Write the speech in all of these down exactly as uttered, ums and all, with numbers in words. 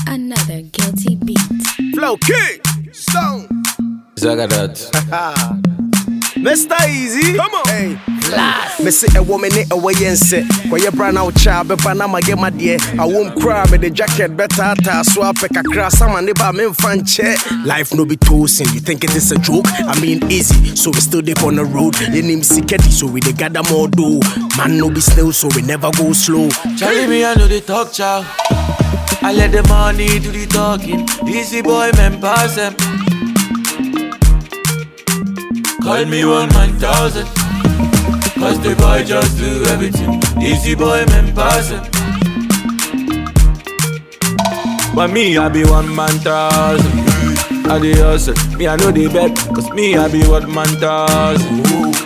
Another guilty beat. Flow King Stone Zagadat Mister Easy, come on. Hey, Last. me see a woman in a way and say, "Why you brand out child? Be Panama get my dear. I won't cry, me the jacket better. Ta swap pick a cross. Someone never me fan check. Life no be toasting. You think it is a joke? I mean easy, so we still deep on the road. Your name Siketi, so we dey gather more do. Man no be slow, so we never go slow. Charlie me I know the talk chow. I let the money do the talking. Easy boy man pass them. Call me one man thousand. Cause the boy just do everything. Easy boy man pass him. But me I be one man thousand. I the hustle. Me I know the bet. Cause me I be one man thousand.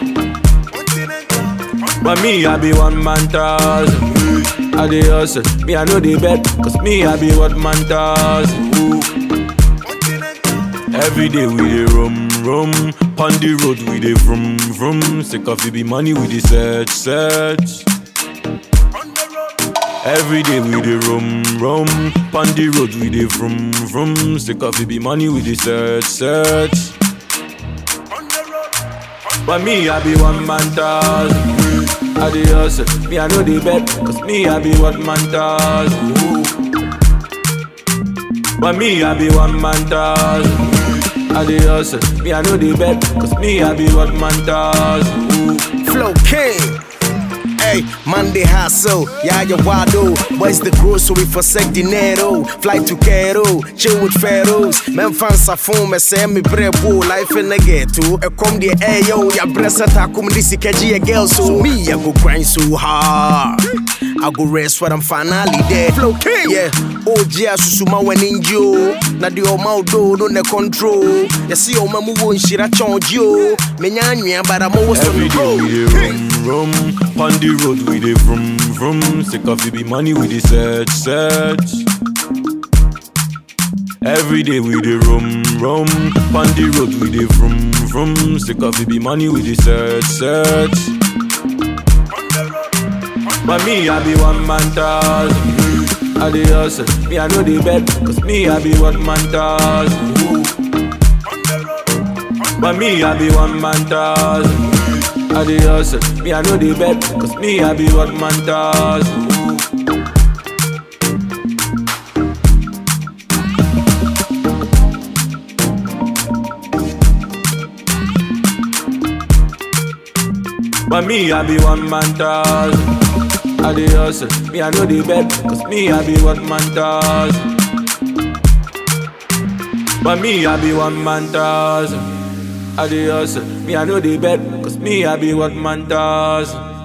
But me I be one man thousand. I the hustle. Me I know the bet. Cause me I be one man thousand. Every day we dey rum rum, on the road we dey vroom vroom. Sick of it be money we dey search search. Every day we dey rum rum, on the road we dey vroom vroom. Sick of it be money we dey search search. But me I be one man thousand. I dey hustle, me I know the bet, cause me I be one man thousand. But me I be one man thousand. I the hustle, me I know the bet, cause me I be one man thousand. Flow King. Hey, Monday hustle, yeah, you wado. Boys the grow, so we forsake dinero. Fly to Cairo, chill with pharaohs. Men fans are phone, me say me brebo. Life in the ghetto, I come the ayo. Ya bressa ta come this ikeji a girl, so me I go grind so hard. I go rest when I'm finally there. Flow King, yeah. O G Susuma when in you. Na di o maudo no ne control. Ya see o mamu won shira chonjo. Me nyanya but I'm always on the road. Every day we dey rum rum, on the road we dey vroom vroom. Sick of it be money we dey search search. Every day we dey rum rum, on the road we dey vroom vroom. Sick of it be money we dey search search. But me I be one man thousand. I the hustle, me I know the bet, cause me I be one man thousand. But me I be one man thousand. I the hustle, me I know the bet, cause me I be one man thousand. But me I be one man thousand. I the hustle, me I know the bet, cause me I be one man thousand. But me I be one man thousand. I the hustle, me I know the bet, cause me I be one man thousand.